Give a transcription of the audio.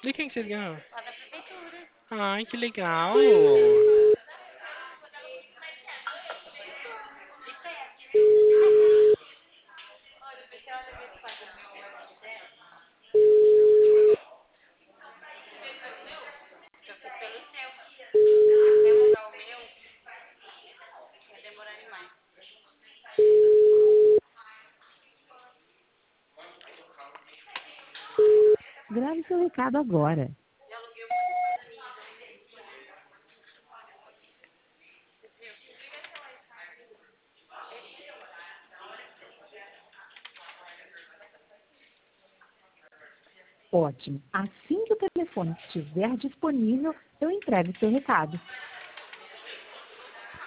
De quem que vocês ganharam? Lá da prefeitura. Ai, que legal. Olha, você olha ver se paga o meu dela. Eu fiz pelo seu. Até mandar o meu, vai demorar demais. Grave seu recado agora. Já aluguei uma coisa minha também. Ótimo. Assim que o telefone estiver disponível, eu entrego seu recado.